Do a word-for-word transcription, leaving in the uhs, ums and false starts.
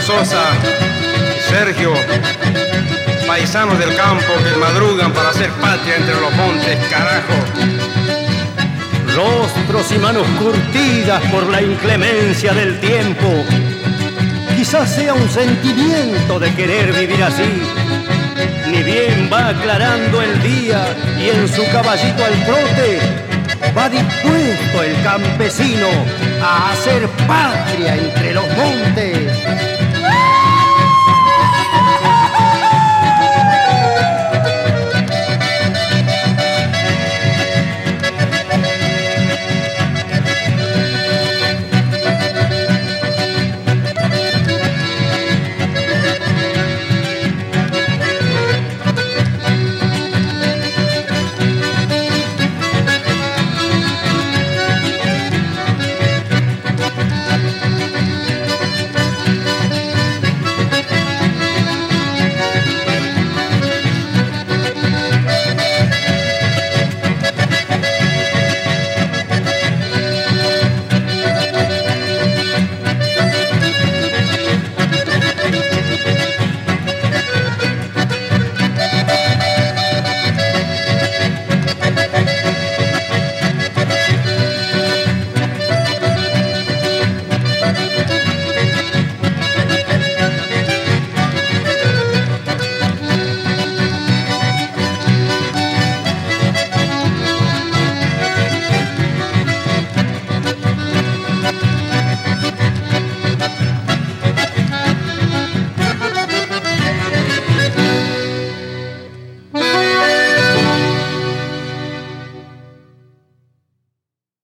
Sosa, Sergio, paisanos del campo que madrugan para hacer patria entre los montes, carajo. Rostros y manos curtidas por la inclemencia del tiempo. Quizás sea un sentimiento de querer vivir así. Ni bien va aclarando el día y en su caballito al trote va dispuesto el campesino a hacer patria entre los montes.